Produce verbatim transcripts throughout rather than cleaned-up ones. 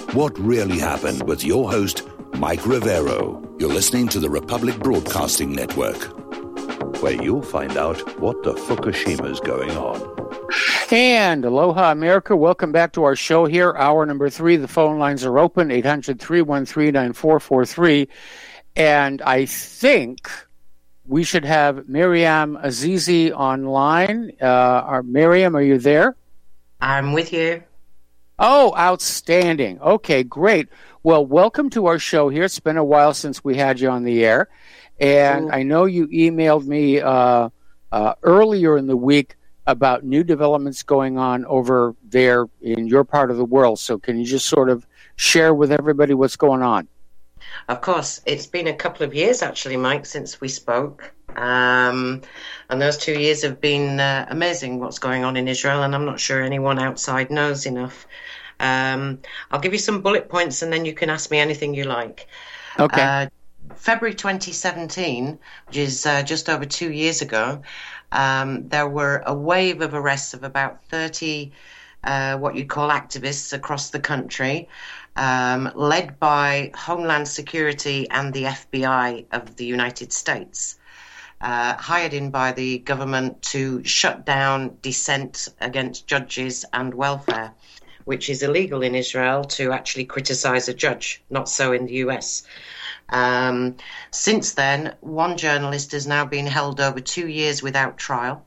What Really Happened with your host, Mike Rivero. You're listening to the Republic Broadcasting Network, where you'll find out what the Fukushima's going on. And aloha, America. Welcome back to our show here. Hour number three. The phone lines are open, eight hundred, three one three, nine four four three. And I think we should have Miriam Azizi online. Uh, are, Miriam, are you there? I'm with you. Oh, outstanding. Okay, great. Well, welcome to our show here. It's been a while since we had you on the air. And Ooh. I know you emailed me uh, uh, earlier in the week about new developments going on over there in your part of the world. So can you just sort of share with everybody what's going on? Of course. It's been a couple of years, actually, Mike, since we spoke. Um, and those two years have been uh, amazing, what's going on in Israel, and I'm not sure anyone outside knows enough. Um, I'll give you some bullet points, and then you can ask me anything you like. Okay. Uh, February twenty seventeen, which is uh, just over two years ago, um, there were a wave of arrests of about thirty uh, what you call activists across the country, um, led by Homeland Security and the F B I of the United States, uh, hired in by the government to shut down dissent against judges and welfare, which is illegal in Israel to actually criticize a judge, not so in the U S. Um, since then, one journalist has now been held over two years without trial.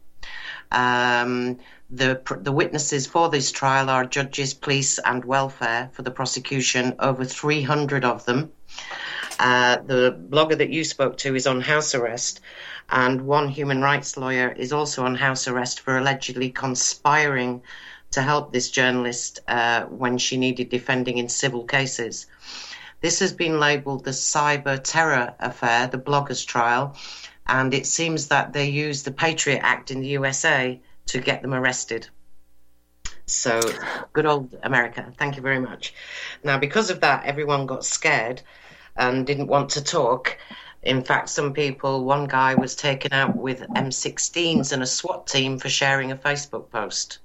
Um, the the witnesses for this trial are judges, police, and welfare for the prosecution, over three hundred of them. Uh, the blogger that you spoke to is on house arrest, and one human rights lawyer is also on house arrest for allegedly conspiring to help this journalist uh, when she needed defending in civil cases. This has been labelled the cyber terror affair, the bloggers trial, and it seems that they used the Patriot Act in the U S A to get them arrested. So, good old America. Thank you very much. Now, because of that, everyone got scared and didn't want to talk. In fact, some people, one guy was taken out with M sixteens and a SWAT team for sharing a Facebook post.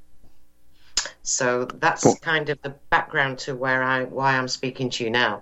So that's kind of the background to where I why I'm speaking to you now.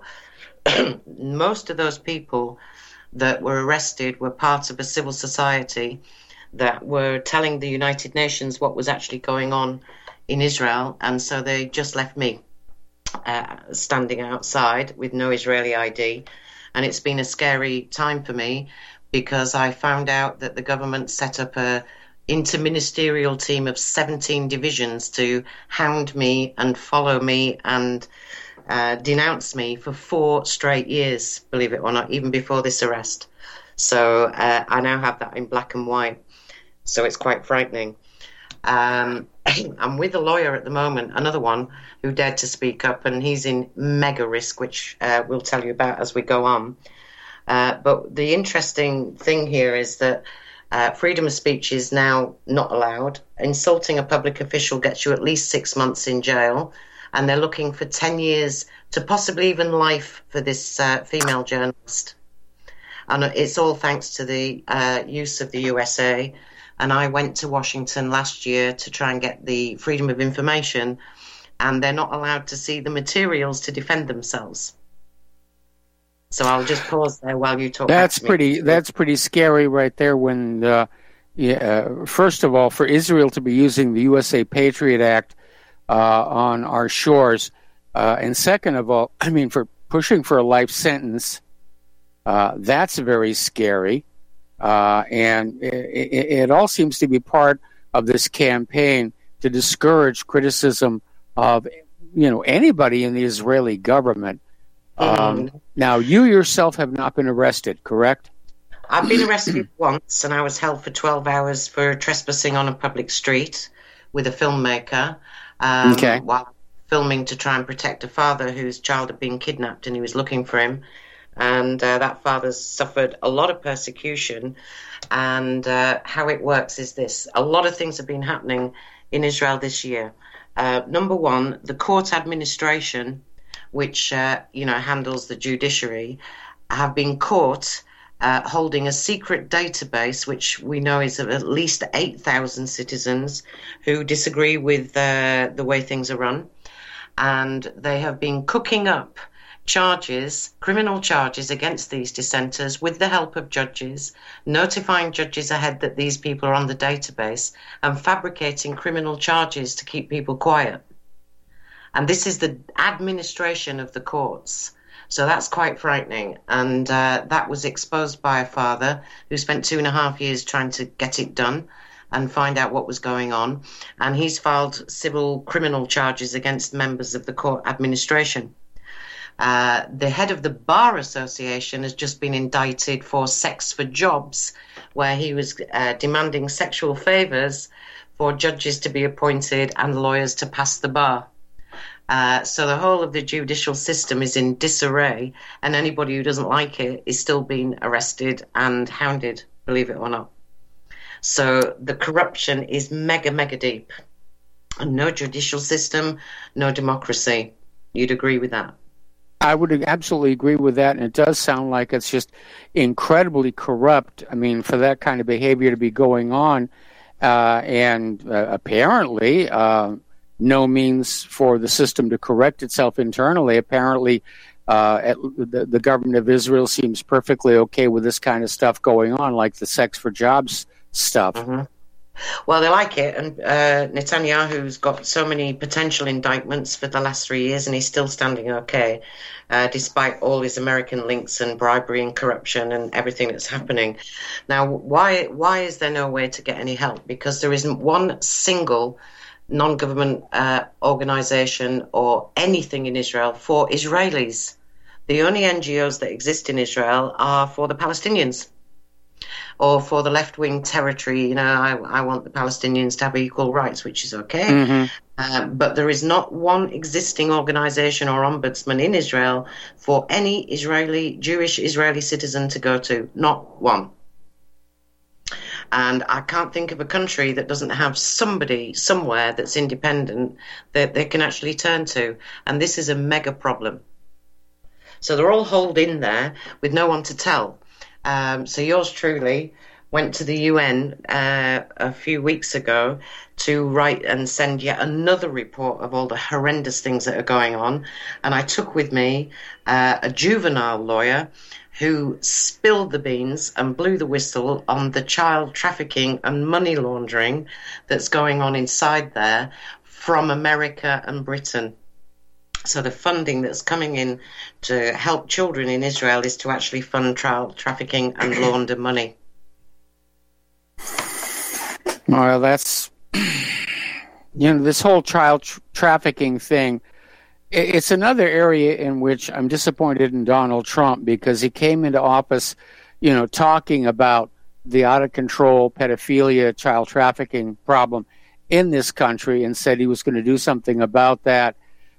Most of those people that were arrested were part of a civil society that were telling the United Nations what was actually going on in Israel, and so they just left me uh, standing outside with no Israeli I D, and it's been a scary time for me because I found out that the government set up a interministerial team of seventeen divisions to hound me and follow me and uh, denounce me for four straight years, believe it or not, even before this arrest. So uh, I now have that in black and white. So it's quite frightening. Um, I'm with a lawyer at the moment, another one who dared to speak up, and he's in mega risk, which uh, we'll tell you about as we go on. Uh, but the interesting thing here is that Uh, freedom of speech is now not allowed. Insulting a public official gets you at least six months in jail, and they're looking for ten years to possibly even life for this uh, female journalist. And it's all thanks to the uh, use of the U S A. And I went to Washington last year to try and get the freedom of information, and they're not allowed to see the materials to defend themselves. So I'll just pause there while you talk. That's pretty. That's pretty scary, right there. When, uh, yeah, uh, first of all, for Israel to be using the U S A Patriot Act uh, on our shores, uh, and second of all, I mean, for pushing for a life sentence, uh, that's very scary. Uh, and it, it, it all seems to be part of this campaign to discourage criticism of, you know, anybody in the Israeli government. Um, now, you yourself have not been arrested, correct? I've been arrested once, and I was held for twelve hours for trespassing on a public street with a filmmaker um, okay. while filming to try and protect a father whose child had been kidnapped, and he was looking for him. And uh, that father suffered a lot of persecution. And uh, how it works is this. A lot of things have been happening in Israel this year. Uh, number one, the court administration, which, uh, you know, handles the judiciary, have been caught uh, holding a secret database, which we know is of at least eight thousand citizens who disagree with uh, the way things are run. and they have been cooking up charges, criminal charges against these dissenters with the help of judges, notifying judges ahead that these people are on the database, and fabricating criminal charges to keep people quiet. And this is the administration of the courts. So that's quite frightening. And uh, that was exposed by a father who spent two and a half years trying to get it done and find out what was going on. And he's filed civil criminal charges against members of the court administration. Uh, the head of the Bar Association has just been indicted for sex for jobs, where he was uh, demanding sexual favours for judges to be appointed and lawyers to pass the bar. Uh, so the whole of the judicial system is in disarray, and anybody who doesn't like it is still being arrested and hounded, believe it or not. So the corruption is mega, mega deep. And no judicial system, no democracy. You'd agree with that? I would absolutely agree with that, and it does sound like it's just incredibly corrupt. I mean, for that kind of behavior to be going on, uh, and uh, apparently uh, no means for the system to correct itself internally. Apparently, uh, at, the, the government of Israel seems perfectly okay with this kind of stuff going on, like the sex for jobs stuff. Mm-hmm. Well, they like it, and uh, Netanyahu's got so many potential indictments for the last three years, and he's still standing okay, uh, despite all his American links and bribery and corruption and everything that's happening. Now, why why is there no way to get any help? Because there isn't one single non-government uh, organization or anything in Israel for Israelis. The only N G Os that exist in Israel are for the Palestinians, or for the left-wing territory. You know, I, I want the Palestinians to have equal rights, which is okay. Mm-hmm. Uh, but there is not one existing organization or ombudsman in Israel for any Israeli, Jewish Israeli citizen to go to. Not one. And I can't think of a country that doesn't have somebody somewhere that's independent that they can actually turn to. And this is a mega problem. So they're all holed in there with no one to tell. Um, so yours truly went to the U N uh, a few weeks ago to write and send yet another report of all the horrendous things that are going on. And I took with me uh, a juvenile lawyer who spilled the beans and blew the whistle on the child trafficking and money laundering that's going on inside there from America and Britain. So the funding that's coming in to help children in Israel is to actually fund child trafficking and launder money. Well, that's, you know, this whole child tr- trafficking thing, it's another area in which I'm disappointed in Donald Trump, because he came into office, you know, talking about the out-of-control pedophilia, child trafficking problem in this country, and said he was going to do something about that.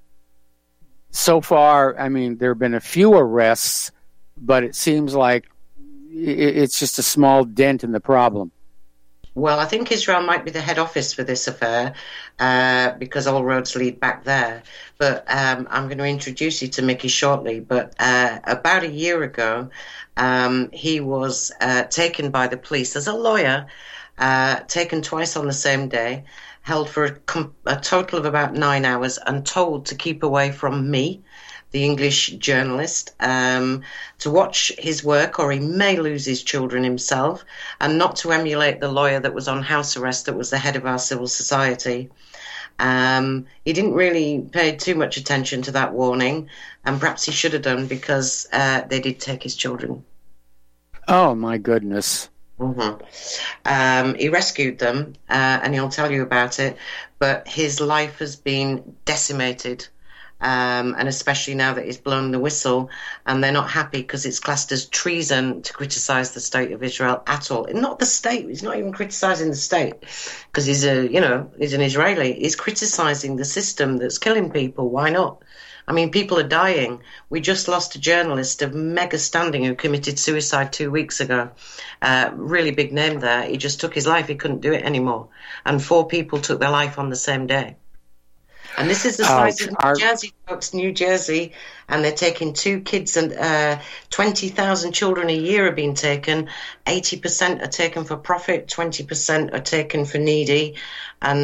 So far, I mean, there have been a few arrests, but it seems like it's just a small dent in the problem. Well, I think Israel might be the head office for this affair uh, because all roads lead back there. But um, I'm going to introduce you to Mickey shortly. But uh, about a year ago, um, he was uh, taken by the police as a lawyer, uh, taken twice on the same day, held for a, com- a total of about nine hours and told to keep away from me, the English journalist, um, to watch his work or he may lose his children himself, and not to emulate the lawyer that was on house arrest that was the head of our civil society. Um, he didn't really pay too much attention to that warning, and perhaps he should have done, because uh, they did take his children. Oh, my goodness. Mm-hmm. Um, he rescued them, uh, and he'll tell you about it, but his life has been decimated, um, and especially now that he's blown the whistle, and they're not happy because it's classed as treason to criticise the state of Israel at all. And not the state, he's not even criticising the state, because he's a, you know, he's an Israeli. He's criticising the system that's killing people. Why not? I mean, people are dying. We just lost a journalist of mega standing who committed suicide two weeks ago. Uh, really big name there. He just took his life. He couldn't do it anymore. And four people took their life on the same day. And this is the size uh, of New our... Jersey, folks, New Jersey. And they're taking two kids, and uh, twenty thousand children a year are being taken. eighty percent are taken for profit, twenty percent are taken for needy. And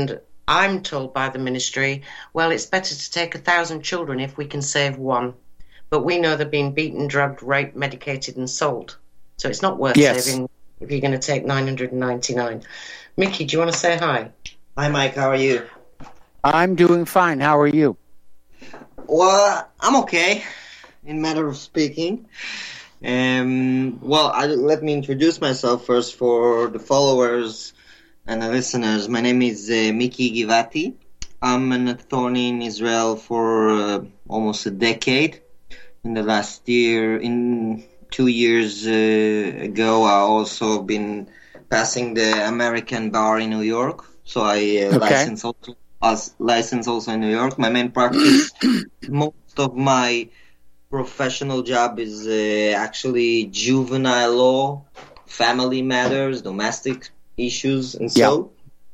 I'm told by the ministry, well, it's better to take a thousand children if we can save one. But we know they're being beaten, drugged, raped, medicated, and sold. So it's not worth Yes. saving if you're going to take nine hundred ninety-nine. Mickey, do you want to say hi? Hi, Mike. How are you? I'm doing fine. How are you? Well, I'm okay, in matter of speaking. Um, well, I, let me introduce myself first for the followers and the listeners. My name is uh, Miki Givati. I'm an attorney in Israel for uh, almost a decade. In the last year, in two years uh, ago, I also been passing the American bar in New York. So I uh, Okay. license also as license also in New York. My main practice, most of my professional job is uh, actually juvenile law, family matters, domestic issues, and so.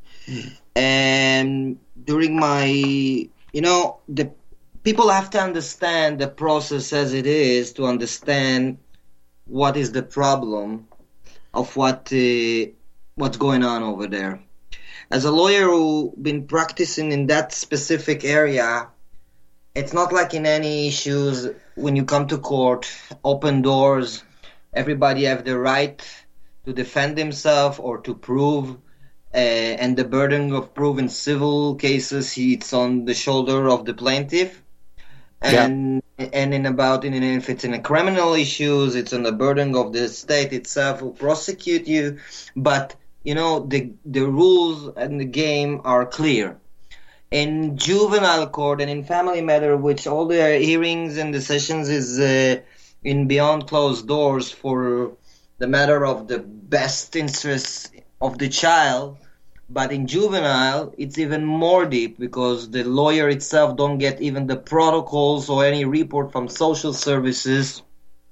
And during my, you know, the people have to understand the process as it is to understand what is the problem of what uh, what's going on over there. As a lawyer who's been practicing in that specific area, it's not like in any issues when you come to court, open doors, everybody have the right to defend himself or to prove, uh, and the burden of proof in civil cases, it's on the shoulder of the plaintiff. And yeah. and in about in if it's in a criminal issues, it's on the burden of the state itself who prosecute you. But you know the the rules and the game are clear. In juvenile court and in family matter, which all the hearings and the sessions is uh, in beyond closed doors for the matter of the best interests of the child. But in juvenile, it's even more deep because the lawyer itself don't get even the protocols or any report from social services.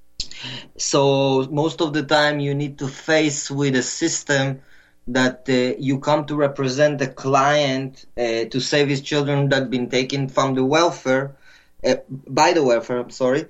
So most of the time you need to face with a system that uh, you come to represent the client uh, to save his children that been taken from the welfare, uh, by the welfare, I'm sorry,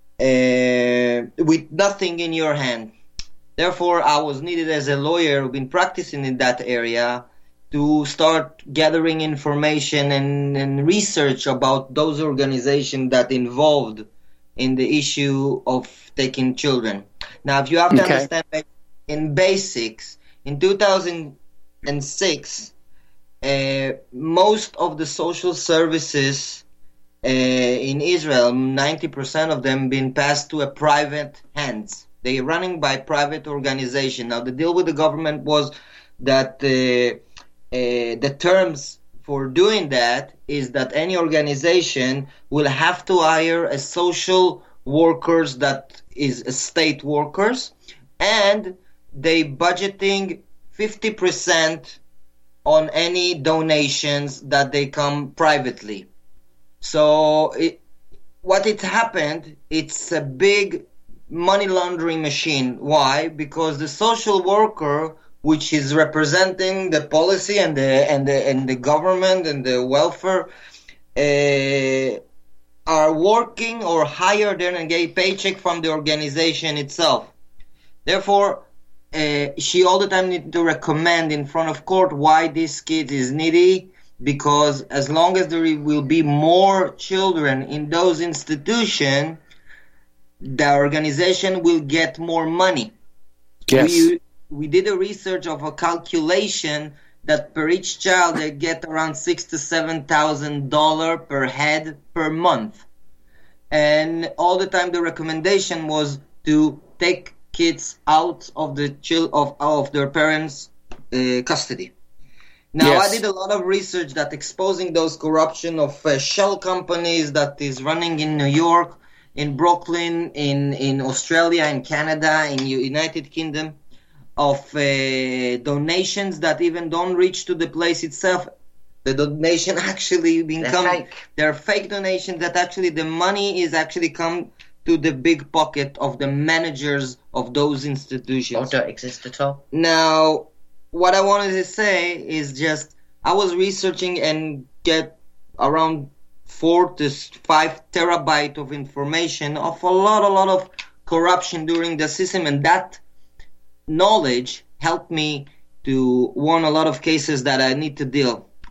uh, with nothing in your hand. Therefore, I was needed as a lawyer who've been practicing in that area to start gathering information and, and research about those organizations that involved in the issue of taking children. Now, if you have to Okay. understand in basics, in two thousand six, uh, most of the social services uh, in Israel, ninety percent of them been passed to a private hands. They're running by private organization. Now, the deal with the government was that uh, uh, the terms for doing that is that any organization will have to hire a social workers that is a state workers, and they budgeting fifty percent on any donations that they come privately. So it, what it happened, it's a big money laundering machine. Why? Because the social worker, which is representing the policy and the and the and the government and the welfare, uh, are working or higher than a gay paycheck from the organization itself. Therefore, uh, she all the time need to recommend in front of court why this kid is needy, because as long as there will be more children in those institutions, the organization will get more money. Yes. We, we did a research of a calculation that per each child they get around six to seven thousand dollar per head per month, and all the time the recommendation was to take kids out of the chil- of of their parents' uh, custody. Now, Yes. I did a lot of research that exposing those corruption of uh, shell companies that is running in New York, in Brooklyn, in, in Australia, in Canada, in United Kingdom, of uh, donations that even don't reach to the place itself. The donation actually become They're fake. they're fake donations that actually the money is actually come to the big pocket of the managers of those Or institutions. don't exist at all. Now, what I wanted to say is just I was researching and get around four to five terabyte of information of a lot, a lot of corruption during the system, and that knowledge helped me to won a lot of cases that I need to deal.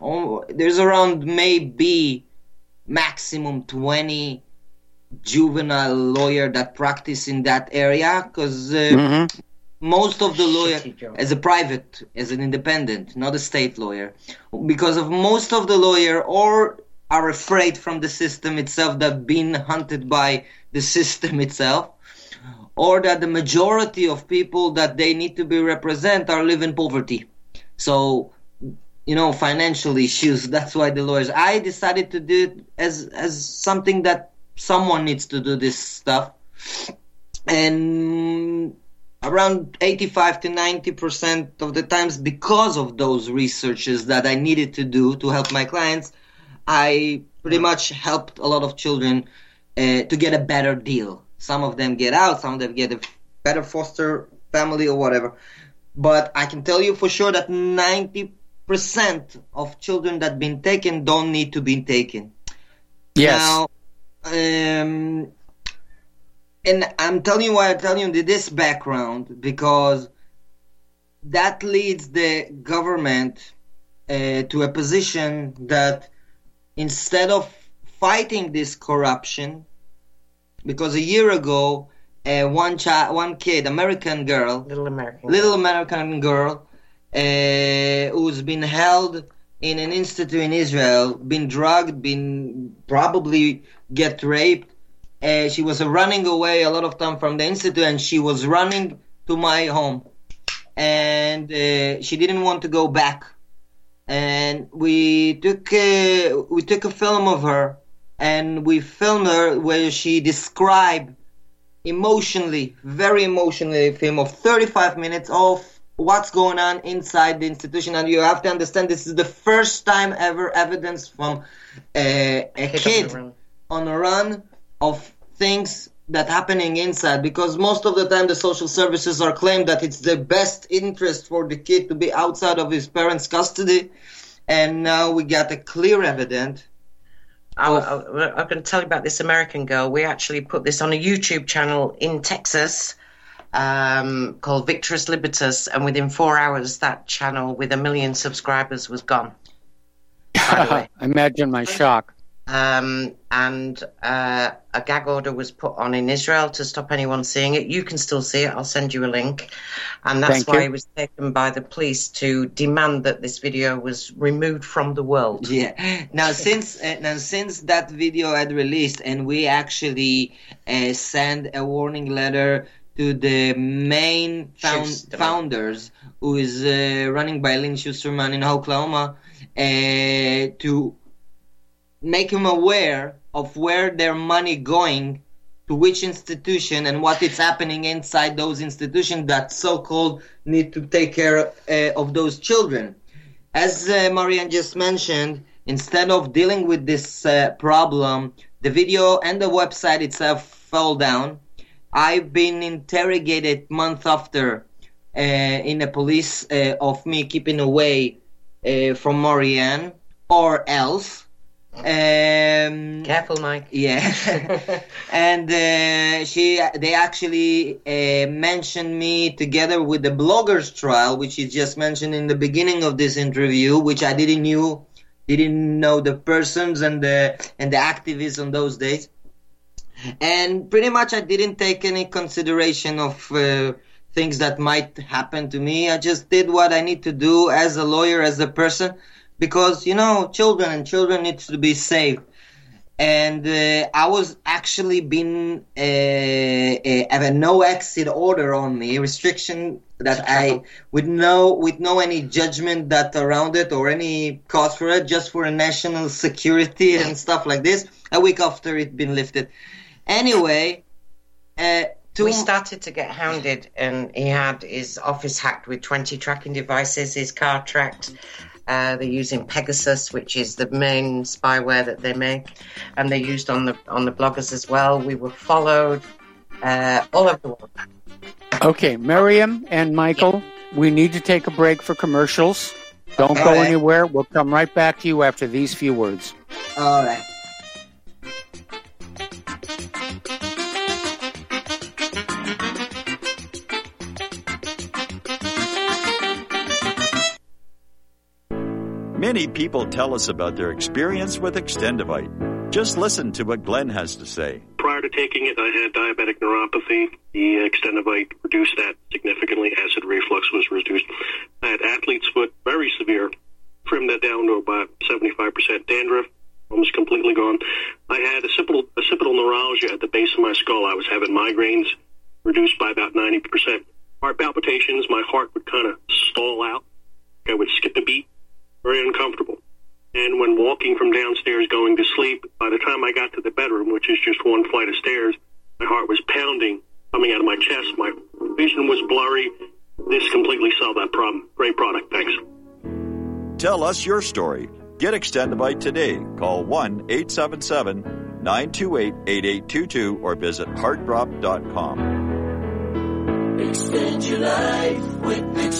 oh, there's around maybe maximum twenty juvenile lawyer that practice in that area, because uh, mm-hmm. most of the lawyer as a private, as an independent, not a state lawyer, because of most of the lawyer or are afraid from the system itself, that been hunted by the system itself, or that the majority of people that they need to be represent are live in poverty. So, you know, financial issues. That's why the lawyers. I decided to do it as as something that someone needs to do this stuff, and around eighty-five to ninety percent of the times, because of those researches that I needed to do to help my clients, I pretty much helped a lot of children uh, to get a better deal. Some of them get out, some of them get a better foster family or whatever. But I can tell you for sure that ninety percent of children that been taken don't need to be taken. Yes. Now, um, and I'm telling you why I'm telling you this background, because that leads the government uh, to a position that instead of fighting this corruption, because a year ago, uh, one child, one kid, American girl, little American, little American girl, uh, who's been held in an institute in Israel, been drugged, been probably get raped. Uh, she was uh, running away a lot of time from the institute, and she was running to my home, and uh, she didn't want to go back. And we took uh, we took a film of her, and we filmed her where she described emotionally, very emotionally, a film of thirty-five minutes of what's going on inside the institution. And you have to understand, this is the first time ever evidence from uh, a kid on a run of things that happening inside, because most of the time the social services are claimed that it's the best interest for the kid to be outside of his parents' custody, and now we got a clear evidence. I, I, I'm going to tell you about this American girl. We actually put this on a YouTube channel in Texas um, called Victorous Libertas, and within four hours that channel with a million subscribers was gone. Imagine my shock. Um, and uh, a gag order was put on in Israel to stop anyone seeing it. You can still see it. I'll send you a link. And that's Thank why you. it was taken by the police to demand that this video was removed from the world. Yeah. Now, since uh, now since that video had released, and we actually uh, sent a warning letter to the main found, founders, who is uh, running by Lynn Schusterman in Oklahoma, uh, to make them aware of where their money going, to which institution, and what is happening inside those institutions that so-called need to take care uh, of those children. As uh, Marianne just mentioned, instead of dealing with this uh, problem, the video and the website itself fell down. I've been interrogated month after uh, in the police uh, of me keeping away uh, from Marianne, or else. Um, Careful, Mike. Yeah. And uh, she, they actually uh, mentioned me together with the bloggers trial, which is just mentioned in the beginning of this interview, which I didn't knew, didn't know the persons and the and the activists on those days. And pretty much I didn't take any consideration of uh, things that might happen to me. I just did what I need to do as a lawyer, as a person. Because, you know, children and children need to be saved. And uh, I was actually being uh, uh, have a no exit order on me, restriction that I, with no with no any judgment that around it or any cause for it, just for a national security and stuff like this. A week after it been lifted. Anyway, uh, we started to get hounded, and he had his office hacked with twenty tracking devices, his car tracked. Uh, they're using Pegasus, which is the main spyware that they make, and they're used on the on the bloggers as well. We were followed uh, all over the world. Okay, Miriam and Michael, yeah. We need to take a break for commercials. Don't all go right. anywhere. We'll come right back to you after these few words. All right. Many people tell us about their experience with Extendivite. Just listen to what Glenn has to say. Prior to taking it, I had diabetic neuropathy. The Extendivite reduced that significantly. Acid reflux was reduced. I had athlete's foot, very severe. Trimmed that down to about seventy-five percent. Dandruff, almost completely gone. I had occipital, occipital neuralgia at the base of my skull. I was having migraines, reduced by about ninety percent. Heart palpitations, my heart would kind of stall out. I would skip a beat. Very uncomfortable. And when walking from downstairs going to sleep, by the time I got to the bedroom, which is just one flight of stairs, my heart was pounding, coming out of my chest. My vision was blurry. This completely solved that problem. Great product. Thanks. Tell us your story. Get Extendivite today. Call one eight seven seven, nine two eight, eight eight two two or visit heart drop dot com. Extend your life with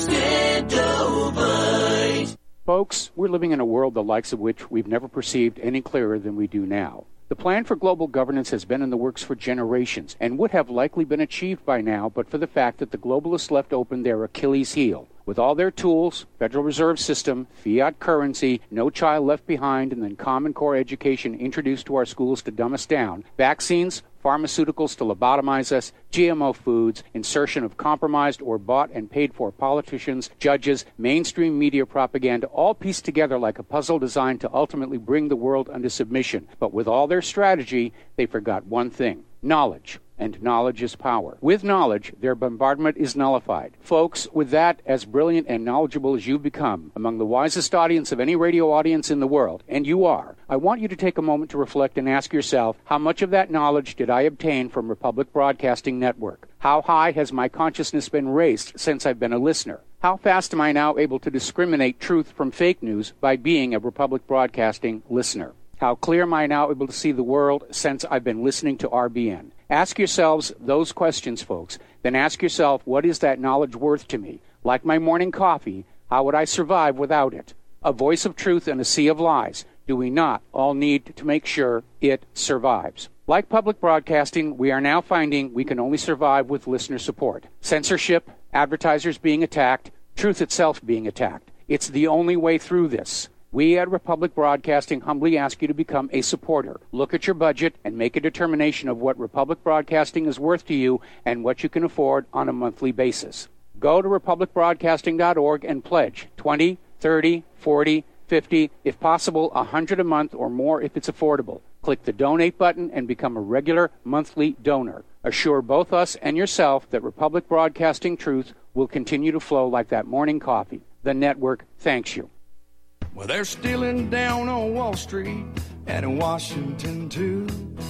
Extendivite. Folks, we're living in a world the likes of which we've never perceived any clearer than we do now. The plan for global governance has been in the works for generations and would have likely been achieved by now but for the fact that the globalists left open their Achilles heel. With all their tools, Federal Reserve System, fiat currency, no child left behind, and then Common Core education introduced to our schools to dumb us down, vaccines, pharmaceuticals to lobotomize us, G M O foods, insertion of compromised or bought and paid for politicians, judges, mainstream media propaganda, all pieced together like a puzzle designed to ultimately bring the world under submission. But with all their strategy, they forgot one thing: knowledge. And knowledge is power. With knowledge, their bombardment is nullified. Folks, with that, as brilliant and knowledgeable as you've become, among the wisest audience of any radio audience in the world, and you are, I want you to take a moment to reflect and ask yourself, how much of that knowledge did I obtain from Republic Broadcasting Network? How high has my consciousness been raised since I've been a listener? How fast am I now able to discriminate truth from fake news by being a Republic Broadcasting listener? How clear am I now able to see the world since I've been listening to R B N? Ask yourselves those questions, folks. Then ask yourself, what is that knowledge worth to me? Like my morning coffee, how would I survive without it? A voice of truth in a sea of lies. Do we not all need to make sure it survives? Like public broadcasting, we are now finding we can only survive with listener support. Censorship, advertisers being attacked, truth itself being attacked. It's the only way through this. We at Republic Broadcasting humbly ask you to become a supporter. Look at your budget and make a determination of what Republic Broadcasting is worth to you and what you can afford on a monthly basis. Go to republic broadcasting dot org and pledge twenty, thirty, forty, fifty, if possible, one hundred a month or more if it's affordable. Click the donate button and become a regular monthly donor. Assure both us and yourself that Republic Broadcasting truth will continue to flow like that morning coffee. The network thanks you. Well, they're stealing down on Wall Street and in Washington, too.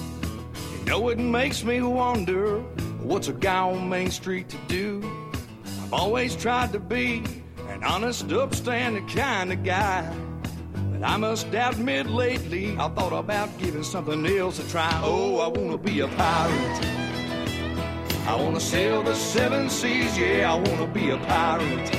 You know, it makes me wonder, what's a guy on Main Street to do? I've always tried to be an honest, upstanding kind of guy. But I must admit lately, I thought about giving something else a try. Oh, I want to be a pirate. I want to sail the seven seas, yeah, I want to be a pirate.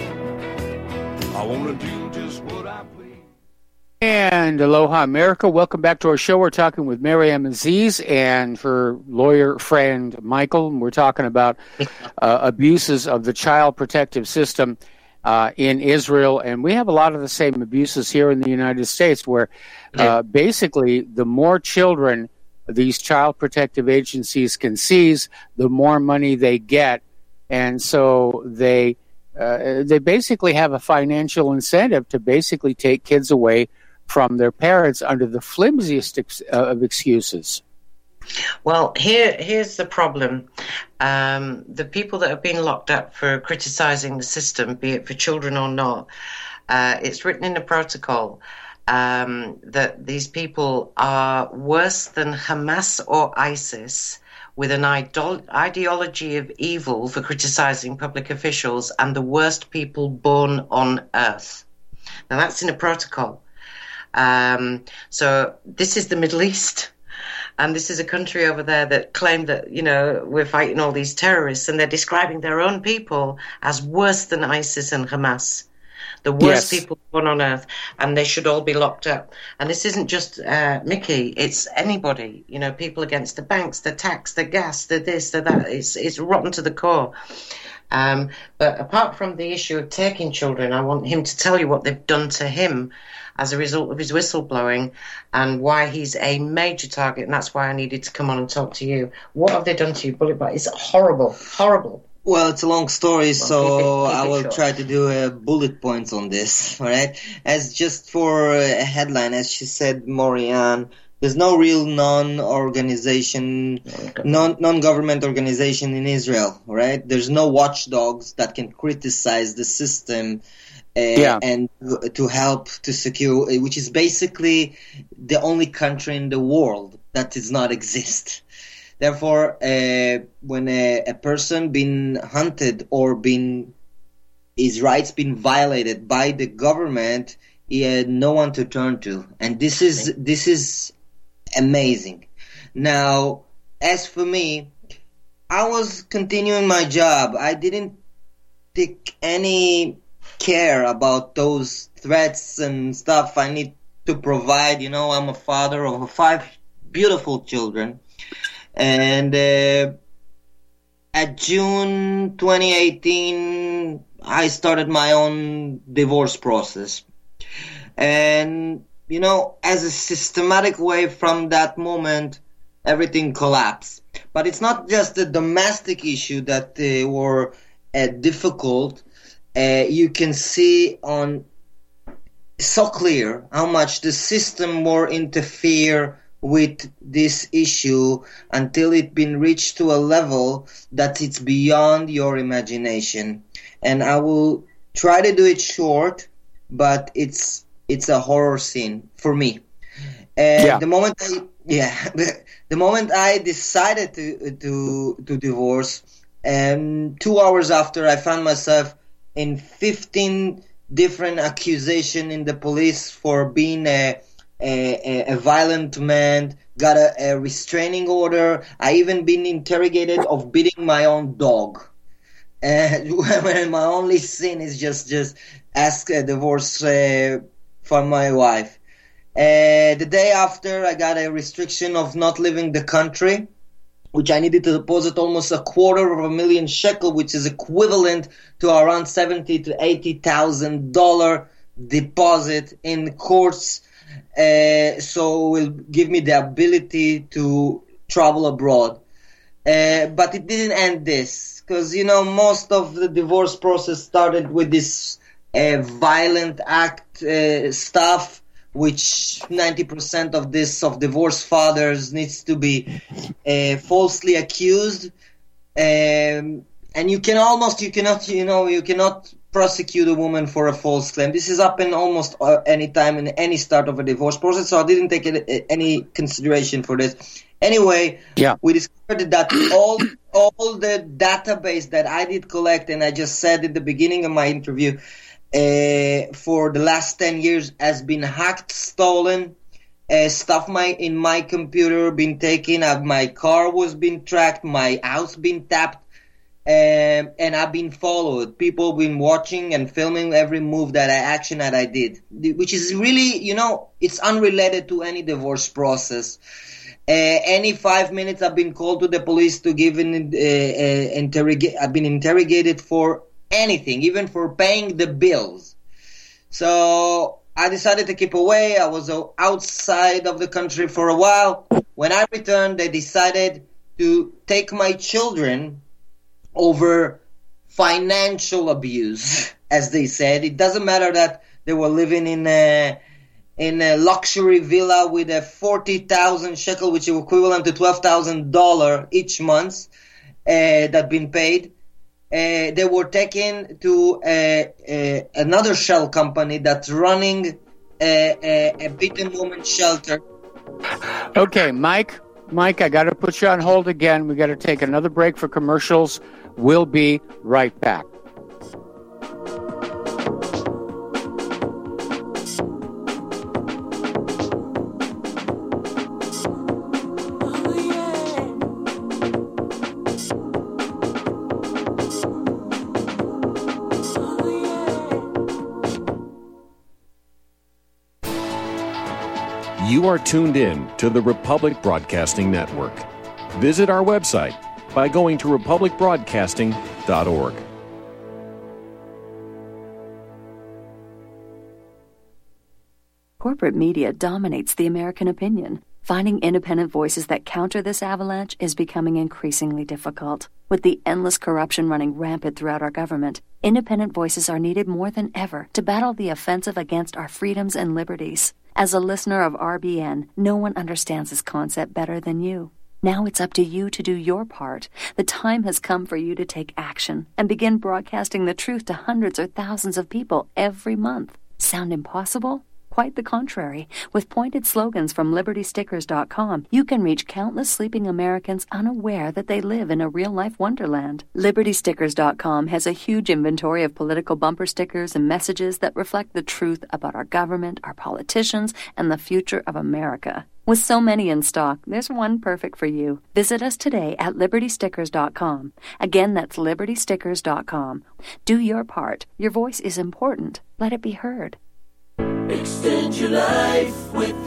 I want to do just what I please. And aloha, America. Welcome back to our show. We're talking with Maryam Aziz and her lawyer friend, Michael. We're talking about uh, abuses of the child protective system uh, in Israel. And we have a lot of the same abuses here in the United States where uh, basically the more children these child protective agencies can seize, the more money they get. And so they uh, they basically have a financial incentive to basically take kids away from their parents under the flimsiest ex- uh, of excuses. Well, here here's the problem. Um, the people that have been locked up for criticizing the system, be it for children or not, uh, it's written in the protocol um, that these people are worse than Hamas or ISIS, with an idol- ideology of evil for criticizing public officials, and the worst people born on earth. Now, that's in a protocol. Um, so this is the Middle East, and this is a country over there that claim that, you know, we're fighting all these terrorists, and they're describing their own people as worse than ISIS and Hamas. The worst Yes. people born on earth, and they should all be locked up. And this isn't just uh, Mickey; it's anybody. You know, people against the banks, the tax, the gas, the this, the that. It's it's rotten to the core. Um, but apart from the issue of taking children, I want him to tell you what they've done to him as a result of his whistleblowing and why he's a major target. And that's why I needed to come on and talk to you. What have they done to you, Bullet Bite? It's horrible, horrible. Well, it's a long story, so keep it- keep it I will short. try to do uh, bullet points on this, all right? As just for a headline, as she said, Morianne, there's no real non-organization, non, non-government organization in Israel, all right? There's no watchdogs that can criticize the system uh, Yeah. and to- to help to secure, which is basically the only country in the world that does not exist. Therefore, uh, when a, a person been hunted or been his rights been violated by the government, he had no one to turn to, and this is this is amazing. Now, as for me, I was continuing my job. I didn't take any care about those threats and stuff I need to provide. You know, I'm a father of five beautiful children. And uh, at June twenty eighteen, I started my own divorce process. And, you know, as a systematic way from that moment, everything collapsed. But it's not just the domestic issue that uh, were uh, difficult. Uh, you can see on so clear how much the system will interfere with this issue until it's been reached to a level that it's beyond your imagination. And I will try to do it short, but it's it's a horror scene for me. And Yeah. the moment I yeah, the, the moment I decided to to to divorce, and two hours after, I found myself in fifteen different accusations in the police for being a A, a violent man, got a, a restraining order. I even been interrogated of beating my own dog. And when my only sin is just just ask a divorce uh, from my wife. Uh, the day after, I got a restriction of not leaving the country, which I needed to deposit almost a quarter of a million shekel, which is equivalent to around seventy to eighty thousand dollar deposit in courts. Uh, so it will give me the ability to travel abroad. Uh, but it didn't end this, because, you know, most of the divorce process started with this uh, violent act uh, stuff, which ninety percent of this, of divorced fathers, needs to be uh, falsely accused. Um, and you can almost, you cannot, you know, you cannot prosecute a woman for a false claim. This has happened almost uh, any time in any start of a divorce process, so I didn't take any, any consideration for this. Anyway, Yeah. we discovered that all all the database that I did collect, and I just said at the beginning of my interview, uh, for the last ten years has been hacked, stolen, uh, stuff my in my computer been taken, uh, my car was being tracked, my house been tapped. Um, and I've been followed. People been watching and filming every move that I action that I did, which is really, you know, it's unrelated to any divorce process. Uh, any five minutes I've been called to the police to give an uh, uh, interrogate. I've been interrogated for anything, even for paying the bills. So I decided to keep away. I was uh, outside of the country for a while. When I returned, they decided to take my children over financial abuse, as they said. It doesn't matter that they were living in a in a luxury villa with a forty thousand shekel, which is equivalent to twelve thousand dollars each month, uh, that been paid. Uh, they were taken to uh, uh, another shell company that's running a, a, a beaten woman shelter. Okay, Mike. Mike, I got to put you on hold again. We got to take another break for commercials. We'll be right back. You are tuned in to the Republic Broadcasting Network. Visit our website by going to republic broadcasting dot org. Corporate media dominates the American opinion. Finding independent voices that counter this avalanche is becoming increasingly difficult. With the endless corruption running rampant throughout our government, independent voices are needed more than ever to battle the offensive against our freedoms and liberties. As a listener of R B N, no one understands this concept better than you. Now it's up to you to do your part. The time has come for you to take action and begin broadcasting the truth to hundreds or thousands of people every month. Sound impossible? Quite the contrary. With pointed slogans from liberty stickers dot com, you can reach countless sleeping Americans unaware that they live in a real-life wonderland. liberty stickers dot com has a huge inventory of political bumper stickers and messages that reflect the truth about our government, our politicians, and the future of America. With so many in stock, there's one perfect for you. Visit us today at liberty stickers dot com. Again, that's liberty stickers dot com. Do your part. Your voice is important. Let it be heard. Extend your life with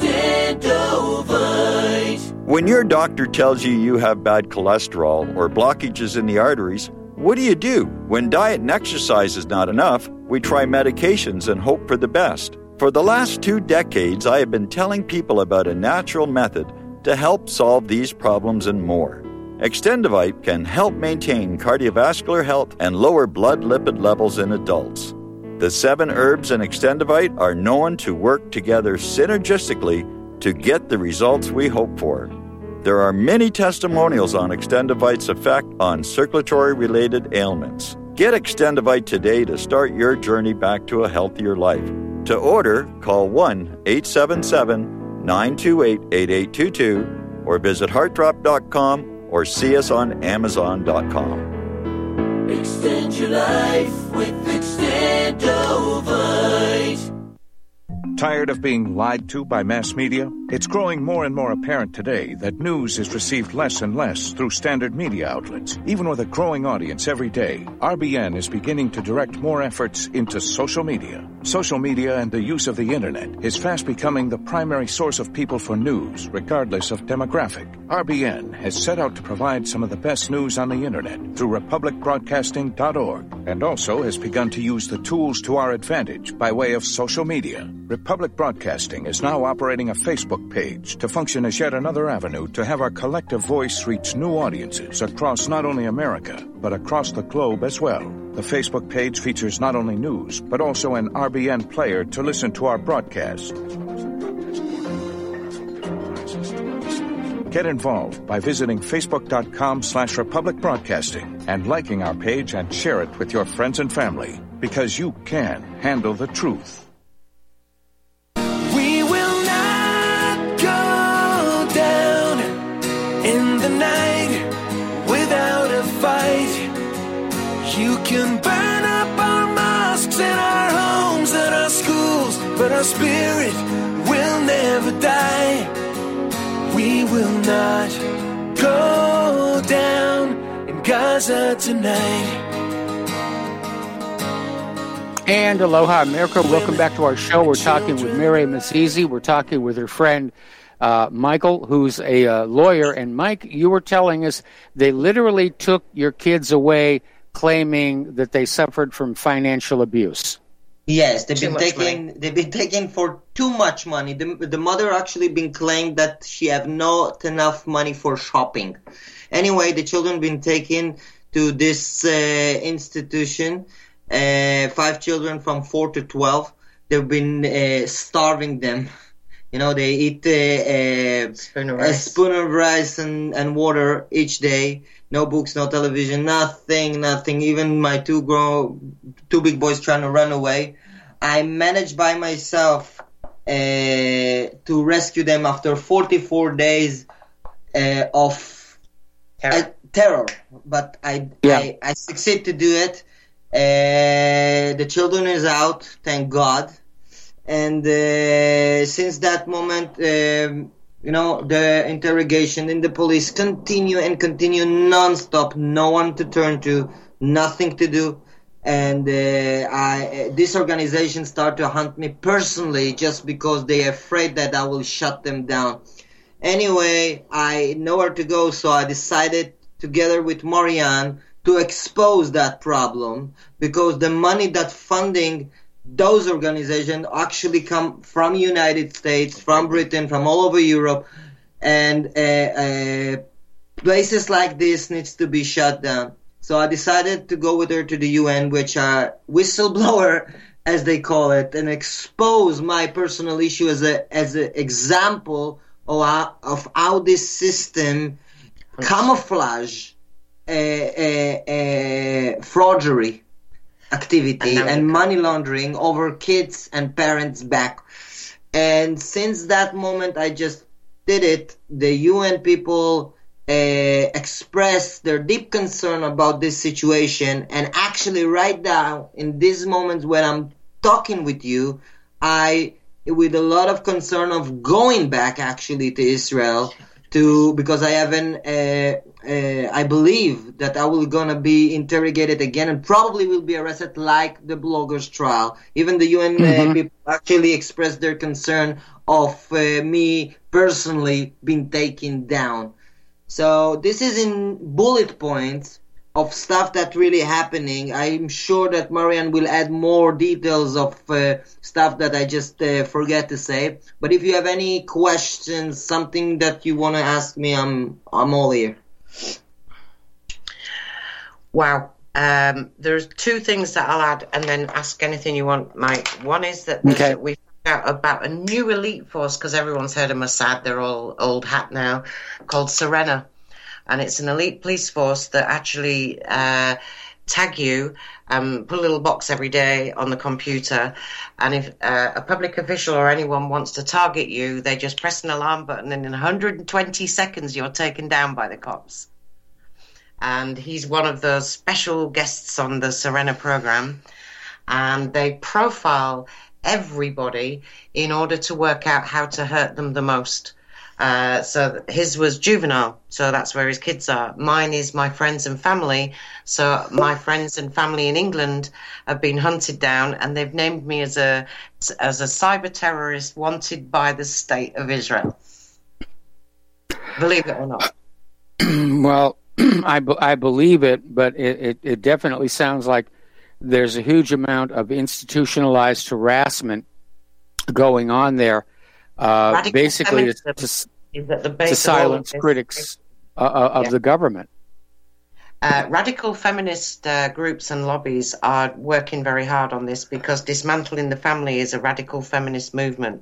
Extendovite. When your doctor tells you you have bad cholesterol or blockages in the arteries, what do you do? When diet and exercise is not enough, we try medications and hope for the best. For the last two decades, I have been telling people about a natural method to help solve these problems and more. Extendovite can help maintain cardiovascular health and lower blood lipid levels in adults. The seven herbs in Extendovite are known to work together synergistically to get the results we hope for. There are many testimonials on Extendovite's effect on circulatory-related ailments. Get Extendovite today to start your journey back to a healthier life. To order, call one eight seven seven, nine two eight, eight eight two two or visit heart drop dot com or see us on amazon dot com. Extend your life with Extendovite. Tired of being lied to by mass media? It's growing more and more apparent today that news is received less and less through standard media outlets. Even with a growing audience every day, R B N is beginning to direct more efforts into social media. Social media and the use of the internet is fast becoming the primary source of people for news, regardless of demographic. R B N has set out to provide some of the best news on the internet through republic broadcasting dot org and also has begun to use the tools to our advantage by way of social media. Republic Broadcasting is now operating a Facebook page to function as yet another avenue to have our collective voice reach new audiences across not only America, but across the globe as well. The Facebook page features not only news, but also an R B N player to listen to our broadcast. Get involved by visiting facebook.com slash Republic Broadcasting and liking our page and share it with your friends and family, because you can handle the truth. We will not go down in the night without a fight. You can burn up our mosques and our homes and our schools, but our spirit will never die. We will not go down in Gaza tonight. And aloha, America. Welcome back to our show. We're talking with Miriam Azizi. We're talking with her friend uh, Michael, who's a uh, lawyer. And Mike, you were telling us they literally took your kids away, claiming that they suffered from financial abuse. Yes, they've Too been much taken. money. They've been taken for too much money. The, the mother actually been claimed that she have not enough money for shopping. Anyway, the children been taken to this uh, institution. Uh, five children from four to twelve. They've been uh, starving them. You know, they eat uh, uh, Spoon of a rice. spoon of rice and, and water each day. No books, no television, nothing, nothing. Even my two grow, two big boys trying to run away. I managed by myself uh, to rescue them after forty-four days uh, of Terror. uh, terror. But I, Yeah. I, I succeed to do it. Uh, the children is out, thank God. And uh, since that moment, um, you know, the interrogation in the police continue and continue non-stop. No one to turn to, nothing to do. And uh, I, this organization started to hunt me personally just because they're afraid that I will shut them down. Anyway, I nowhere to go, so I decided, together with Marianne, to expose that problem, because the money that funding those organizations actually come from United States, from Britain, from all over Europe, and uh, uh, places like this needs to be shut down. So I decided to go with her to the U N, which are whistleblower, as they call it, and expose my personal issue as a as an example of how, of how this system camouflage uh, uh, uh, forgery activity and, and money laundering over kids and parents back. And since that moment, I just did it. The U N people Uh, express their deep concern about this situation, and actually right now, in these moments when I'm talking with you, I, with a lot of concern of going back actually to Israel, to because I haven't, uh, uh, I believe that I will gonna be interrogated again and probably will be arrested like the bloggers trial. Even the U N mm-hmm. uh, people actually expressed their concern of uh, me personally being taken down. So this is in bullet points of stuff that really happening. I'm sure that Marianne will add more details of uh, stuff that I just uh, forget to say. But if you have any questions, something that you want to ask me, I'm I'm all here. Wow. Um, there's two things that I'll add, and then ask anything you want, Mike. One is that okay. we out about a new elite force, because everyone's heard of Mossad, they're all old hat now, called Serena. And it's an elite police force that actually uh, tag you, um, put a little box every day on the computer, and if uh, a public official or anyone wants to target you, they just press an alarm button, and in one hundred twenty seconds you're taken down by the cops. And he's one of those special guests on the Serena program, and they profile everybody in order to work out how to hurt them the most. Uh, so his was juvenile, so that's where his kids are. Mine is my friends and family. So my friends and family in England have been hunted down, and they've named me as a as a cyber terrorist wanted by the state of Israel. Believe it or not. Well, I, I believe it, but it, it, it definitely sounds like there's a huge amount of institutionalized harassment going on there, uh, basically to, to, to silence critics uh, of yeah. the government. Uh, radical feminist uh, groups and lobbies are working very hard on this, because dismantling the family is a radical feminist movement.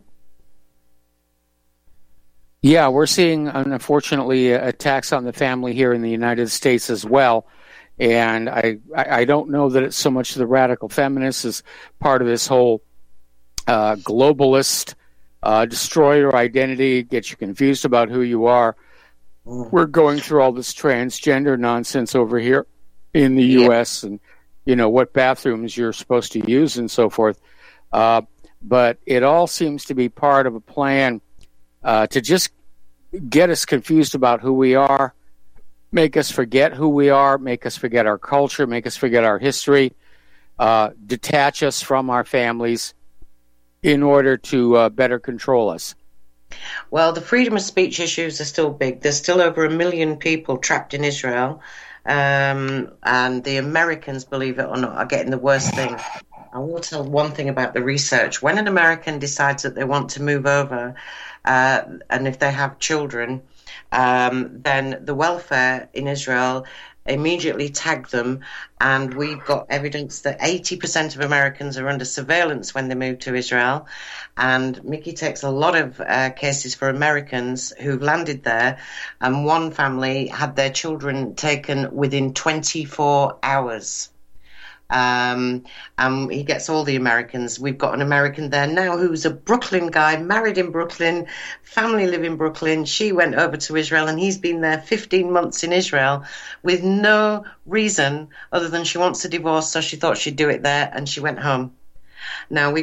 Yeah, we're seeing, unfortunately, attacks on the family here in the United States as well. And I, I don't know that it's so much the radical feminists as part of this whole uh, globalist uh, destroy your identity, get you confused about who you are. We're going through all this transgender nonsense over here in the U S and, you know, what bathrooms you're supposed to use and so forth. Uh, but it all seems to be part of a plan uh, to just get us confused about who we are, make us forget who we are, make us forget our culture, make us forget our history, uh, detach us from our families in order to uh, better control us. Well, the freedom of speech issues are still big. There's still over a million people trapped in Israel, um, and the Americans, believe it or not, are getting the worst thing. I will tell one thing about the research. When an American decides that they want to move over, uh, and if they have children, Um, then the welfare in Israel immediately tag them, and we've got evidence that eighty percent of Americans are under surveillance when they move to Israel. And Mickey takes a lot of uh, cases for Americans who've landed there, and one family had their children taken within twenty-four hours. Um, and he gets all the Americans. We've got an American there now who's a Brooklyn guy, married in Brooklyn, family live in Brooklyn. She went over to Israel, and he's been there fifteen months in Israel with no reason other than she wants a divorce, so she thought she'd do it there, and she went home. Now we've got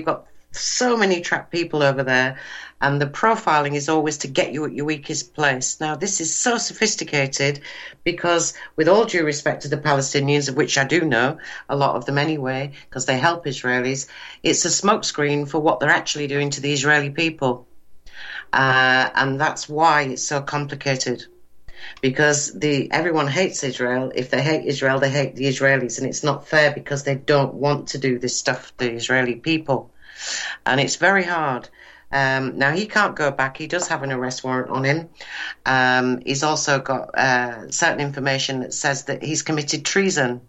so many trapped people over there, and the profiling is always to get you at your weakest place. Now, this is so sophisticated because, with all due respect to the Palestinians, of which I do know, a lot of them anyway, because they help Israelis, it's a smokescreen for what they're actually doing to the Israeli people. Uh, and that's why it's so complicated. Because the everyone hates Israel. If they hate Israel, they hate the Israelis, and it's not fair because they don't want to do this stuff to the Israeli people. And it's very hard. Um, now, he can't go back. He does have an arrest warrant on him. Um, he's also got uh, certain information that says that he's committed treason.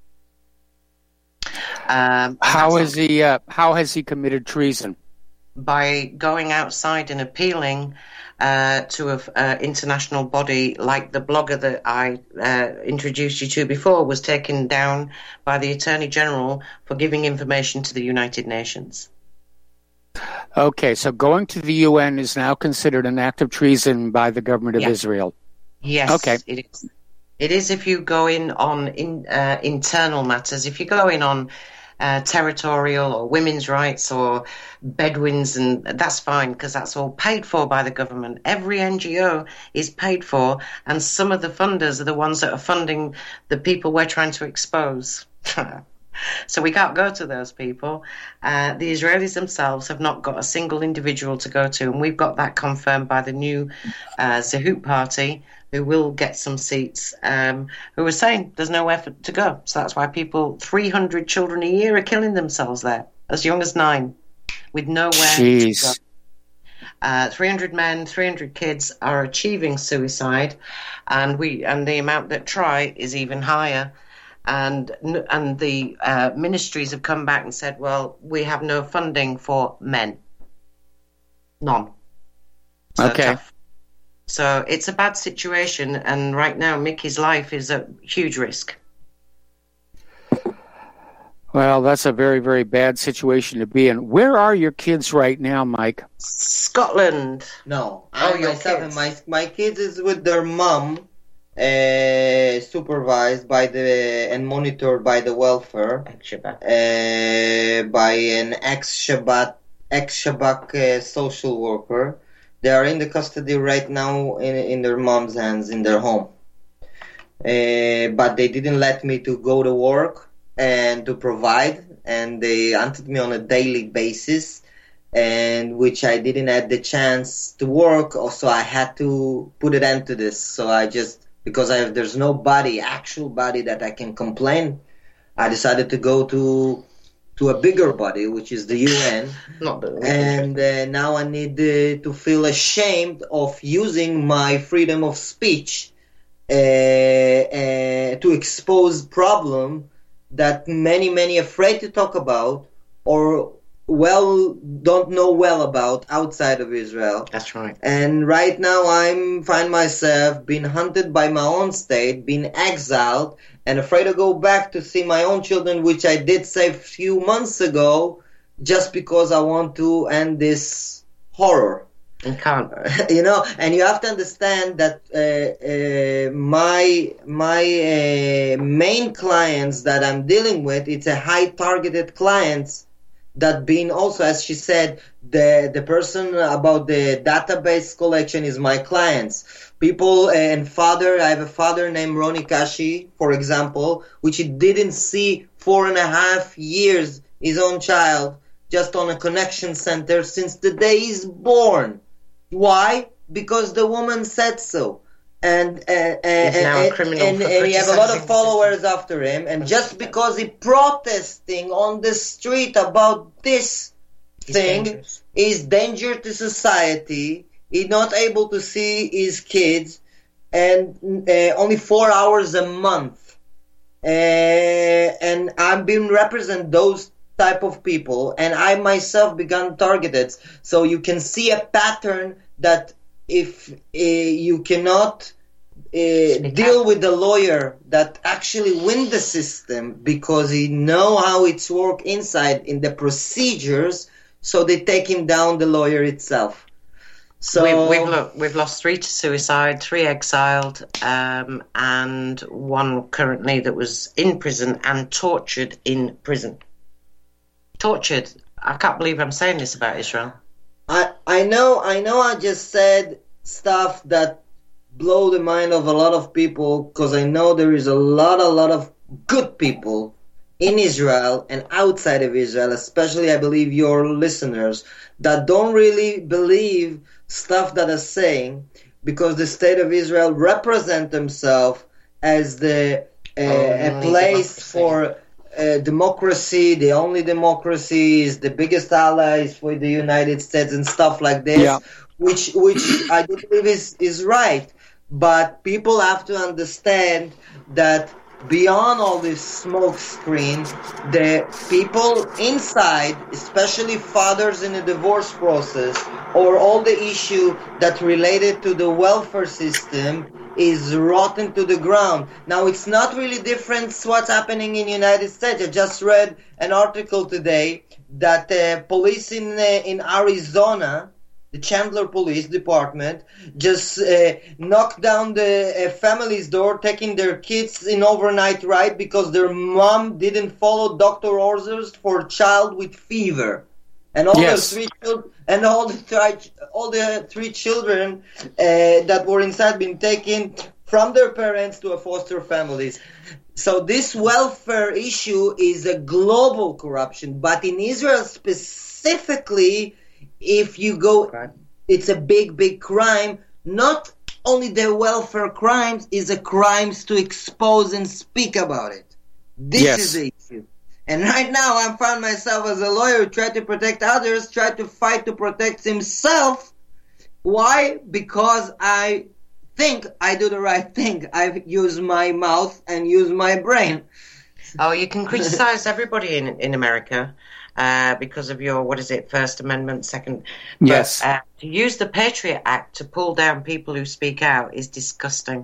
Um, how has he? Uh, how has he committed treason? By going outside and appealing uh, to an uh, international body like the blogger that I uh, introduced you to before was taken down by the Attorney General for giving information to the United Nations. Okay, so going to the U N is now considered an act of treason by the government of yeah. Israel. Yes, okay. it is. It is if you go in on in, uh, internal matters. If you go in on uh, territorial or women's rights or Bedouins, and that's fine because that's all paid for by the government. Every N G O is paid for, and some of the funders are the ones that are funding the people we're trying to expose. So we can't go to those people. Uh, the Israelis themselves have not got a single individual to go to, and we've got that confirmed by the new uh, Zehut party, who will get some seats, um, who are saying there's nowhere for, to go. So that's why people, three hundred children a year are killing themselves there, as young as nine, with nowhere Jeez. to go. Uh, three hundred men, three hundred kids are achieving suicide, and we and the amount that try is even higher. And and the uh, ministries have come back and said, well, we have no funding for men. None. So okay. Tough. So it's a bad situation, and right now Mickey's life is at huge risk. Well, that's a very, very bad situation to be in. Where are your kids right now, Mike? Scotland. No. Oh, I your myself kids. and my, my kids is with their mom, uh, supervised by the and monitored by the welfare, uh, by an ex-Shabbat, ex-Shabak uh, social worker. They are in the custody right now in, in their mom's hands in their home. Uh, but they didn't let me to go to work and to provide, and they hunted me on a daily basis, and which I didn't have the chance to work, so I had to put an end to this. So I just, because I have, there's no body, actual body that I can complain, I decided to go to to a bigger body, which is the U N. Not the and uh, now I need uh, to feel ashamed of using my freedom of speech uh, uh, to expose problem that many, many afraid to talk about or well don't know well about outside of Israel. That's right. And right now I'm find myself being hunted by my own state, being exiled, and afraid to go back to see my own children, which I did say a few months ago, just because I want to end this horror. You can't. You know, and you have to understand that uh, uh, my my uh, main clients that I'm dealing with, it's a high targeted clients that being also, as she said, the the person about the database collection is my clients. People and father, I have a father named Ronnie Kashi, for example, which he didn't see four and a half years his own child just on a connection center since the day he's born. Why? Because the woman said so. And uh, uh, and, and, and he have a lot of followers after him, and just because he protesting on the street about this He's thing dangerous. Is danger to society. He's not able to see his kids, and uh, only four hours a month. Uh, and I've been represent those type of people, and I myself began targeted. So you can see a pattern that if uh, you cannot uh, deal with the lawyer that actually win the system because he know how it's work inside in the procedures, so they take him down, the lawyer itself. So we've we've, lo- we've lost three to suicide, three exiled, um, and one currently that was in prison and tortured in prison. Tortured I can't believe I'm saying this about Israel. I I know I know I just said stuff that blow the mind of a lot of people, because I know there is a lot a lot of good people in Israel and outside of Israel, especially I believe your listeners, that don't really believe stuff that are saying, because the state of Israel represent themselves as the uh, oh, a place democracy. for uh, democracy. The only democracy is the biggest allies for the United States and stuff like this, Yeah. which which I do believe is is right. But people have to understand that beyond all this smoke screen, the people inside, especially fathers in the divorce process, or all the issue that related to the welfare system, is rotten to the ground. Now, it's not really different what's happening in the United States. I just read an article today that uh, police in uh, in Arizona, the Chandler Police Department, just uh, knocked down the uh, family's door, taking their kids in overnight ride because their mom didn't follow doctor orders for a child with fever, and all Yes. the three children, and all the three, all the three children uh, that were inside been taken from their parents to a foster families. So this welfare issue is a global corruption, but in Israel specifically, if you go, it's a big, big crime. Not only the welfare crimes, is a crimes to expose and speak about it. This Yes. is the issue. And right now, I found myself as a lawyer, try to protect others, try to fight to protect himself. Why? Because I think I do the right thing. I use my mouth and use my brain. Oh, you can criticize everybody in in America uh, because of your, what is it, First Amendment, Second. But, Yes. Uh, to use the Patriot Act to pull down people who speak out is disgusting.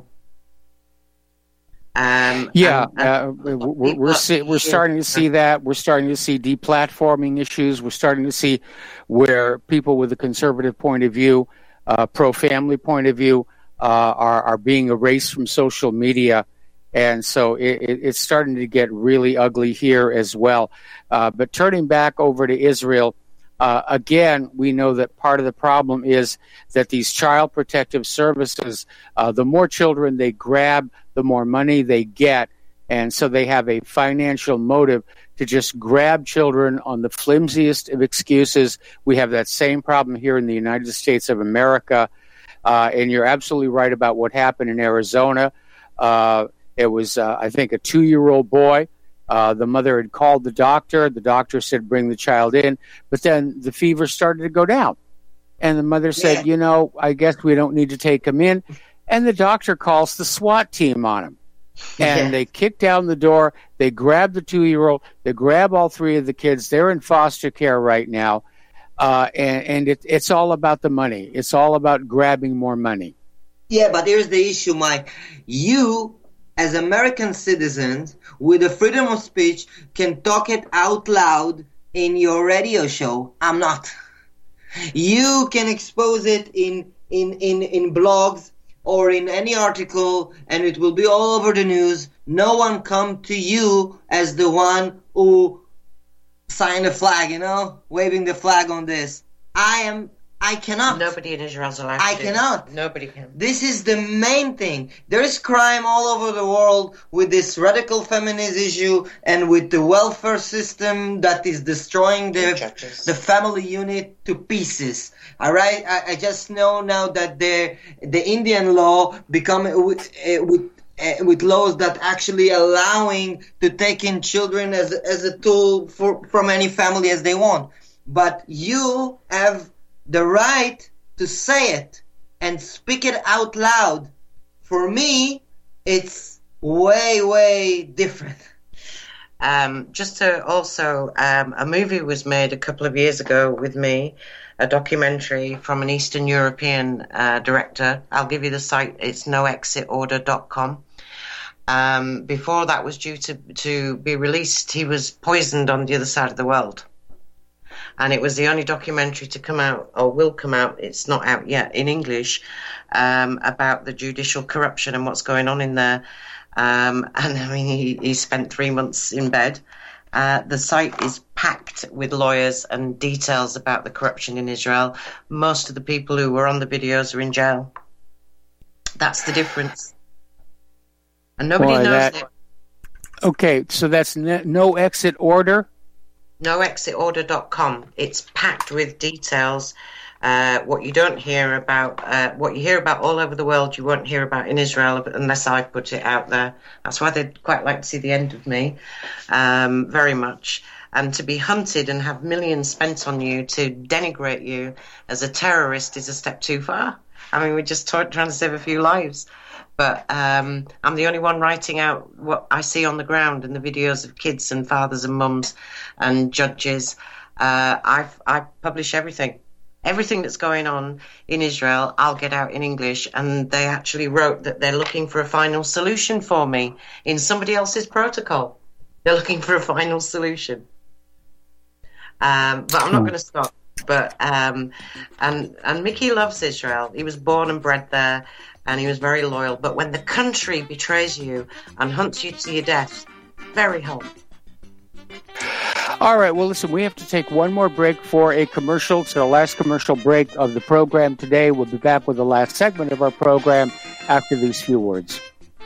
Um, Yeah, and- and uh, we're, we're, people- we're, see, we're starting to see that. We're starting to see deplatforming issues. We're starting to see where people with a conservative point of view, uh, pro-family point of view, uh, are, are being erased from social media. And so it, it, it's starting to get really ugly here as well. Uh, but turning back over to Israel, uh, again, we know that part of the problem is that these child protective services, uh, the more children they grab, the more money they get. And so they have a financial motive to just grab children on the flimsiest of excuses. We have that same problem here in the United States of America. Uh, and you're absolutely right about what happened in Arizona. Uh, it was, uh, I think, a two-year-old boy. Uh, the mother had called the doctor. The doctor said, bring the child in. But then the fever started to go down. And the mother said, Yeah. you know, I guess we don't need to take him in. And the doctor calls the SWAT team on him. And Yeah. they kick down the door. They grab the two-year-old. They grab all three of the kids. They're in foster care right now. Uh, and and it, it's all about the money. It's all about grabbing more money. Yeah, but here's the issue, Mike. You, as American citizens, with the freedom of speech, can talk it out loud in your radio show. I'm not. You can expose it in, in, in, in blogs or in any article, and it will be all over the news. No one come to you as the one who signed the flag, you know, waving the flag on this. I am, I cannot. Nobody in Israel's allowed I to do cannot. it. Nobody can. This is the main thing. There is crime all over the world with this radical feminist issue and with the welfare system that is destroying the Judges. the family unit to pieces. All right, I, I just know now that the the Indian law become with uh, with. Uh, with laws that actually allowing to take in children as as a tool for from any family as they want. But you have the right to say it and speak it out loud. For me, it's way, way different. Um, just to also, um, a movie was made a couple of years ago with me, a documentary from an Eastern European uh, director. I'll give you the site. It's no exit order dot com. Um, before that was due to, to be released, he was poisoned on the other side of the world. And it was the only documentary to come out, or will come out, it's not out yet, in English, um, about the judicial corruption and what's going on in there. Um, and I mean, he, he spent three months in bed. Uh, the site is packed with lawyers and details about the corruption in Israel. Most of the people who were on the videos are in jail. That's the difference. And nobody Boy, knows that... it. Okay, so that's ne- no exit order? no exit order dot com. It's packed with details. Uh, what you don't hear about, uh, what you hear about all over the world, you won't hear about in Israel unless I put it out there. That's why they'd quite like to see the end of me, um, very much. And to be hunted and have millions spent on you to denigrate you as a terrorist is a step too far. I mean, we're just t- trying to save a few lives. But um, I'm the only one writing out what I see on the ground in the videos of kids and fathers and mums and judges. Uh, I I publish everything. Everything that's going on in Israel, I'll get out in English. And they actually wrote that they're looking for a final solution for me in somebody else's protocol. They're looking for a final solution. Um, but I'm not going to stop. But um, and and Mickey loves Israel. He was born and bred there, and he was very loyal. But when the country betrays you and hunts you to your death, very hard. All right, well, listen, we have to take one more break for a commercial. It's the last commercial break of the program today. We'll be back with the last segment of our program after these few words.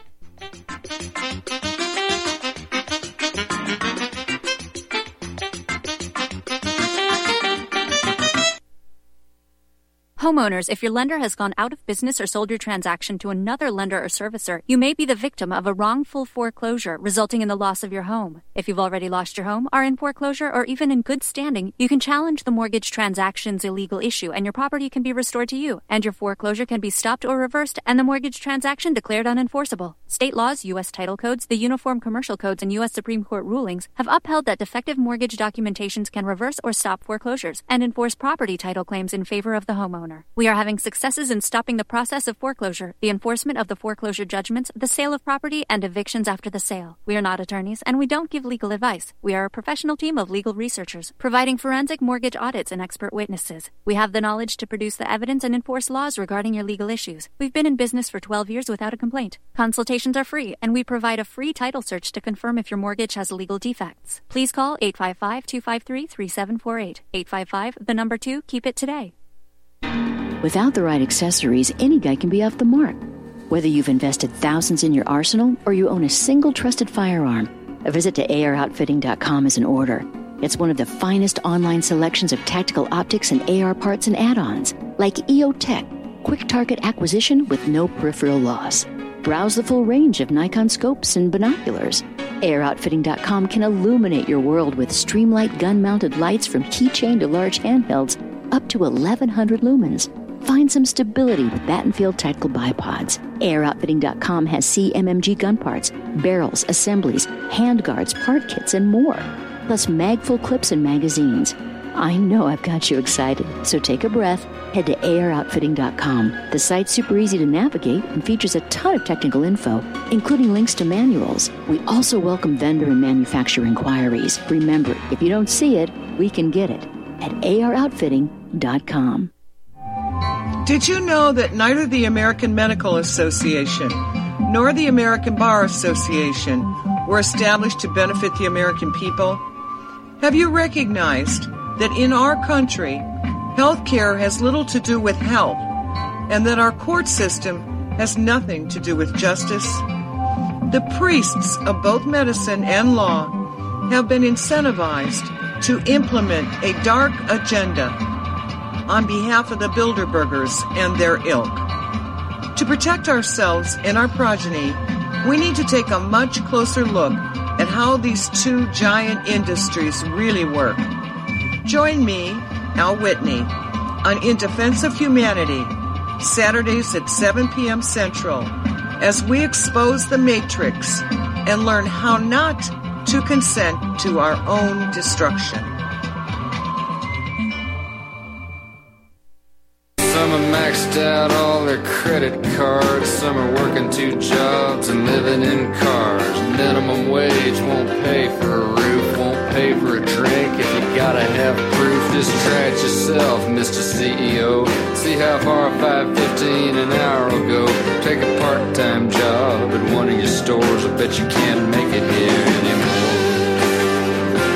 Homeowners, if your lender has gone out of business or sold your transaction to another lender or servicer, you may be the victim of a wrongful foreclosure resulting in the loss of your home. If you've already lost your home, are in foreclosure, or even in good standing, you can challenge the mortgage transaction's illegal issue and your property can be restored to you, and your foreclosure can be stopped or reversed and the mortgage transaction declared unenforceable. State laws, U S title codes, the Uniform Commercial Codes, and U S Supreme Court rulings have upheld that defective mortgage documentations can reverse or stop foreclosures and enforce property title claims in favor of the homeowner. We are having successes in stopping the process of foreclosure, the enforcement of the foreclosure judgments, the sale of property, and evictions after the sale. We are not attorneys, and we don't give legal advice. We are a professional team of legal researchers, providing forensic mortgage audits and expert witnesses. We have the knowledge to produce the evidence and enforce laws regarding your legal issues. We've been in business for twelve years without a complaint. Consultations are free, and we provide a free title search to confirm if your mortgage has legal defects. Please call eight five five, two five three, three seven four eight. eight five five, the number two, keep it today. Without the right accessories, any guy can be off the mark. Whether you've invested thousands in your arsenal or you own a single trusted firearm, a visit to A R outfitting dot com is in order. It's one of the finest online selections of tactical optics and A R parts and add-ons, like E O Tech, quick target acquisition with no peripheral loss. Browse the full range of Nikon scopes and binoculars. A R outfitting dot com can illuminate your world with Streamlight gun-mounted lights from keychain to large handhelds up to eleven hundred lumens. Find some stability with Battenfield Tactical Bipods. A R outfitting dot com has C M M G gun parts, barrels, assemblies, handguards, part kits, and more. Plus magful clips and magazines. I know I've got you excited, so take a breath. Head to A R outfitting dot com. The site's super easy to navigate and features a ton of technical info, including links to manuals. We also welcome vendor and manufacturer inquiries. Remember, if you don't see it, we can get it at A R outfitting dot com. Did you know that neither the American Medical Association nor the American Bar Association were established to benefit the American people? Have you recognized that in our country, health care has little to do with health, and that our court system has nothing to do with justice? The priests of both medicine and law have been incentivized to implement a dark agenda on behalf of the Bilderbergers and their ilk. To protect ourselves and our progeny, we need to take a much closer look at how these two giant industries really work. Join me, Al Whitney, on In Defense of Humanity, Saturdays at seven p.m. Central, as we expose the Matrix and learn how not to consent to our own destruction. Some are maxed out all their credit cards. Some are working two jobs and living in cars. Minimum wage won't pay for a roof, won't pay for a drink. If you gotta have proof, just try it yourself, Mister C E O. See how far five fifteen an hour will go. Take a part-time job at one of your stores. I bet you can't make it here anymore.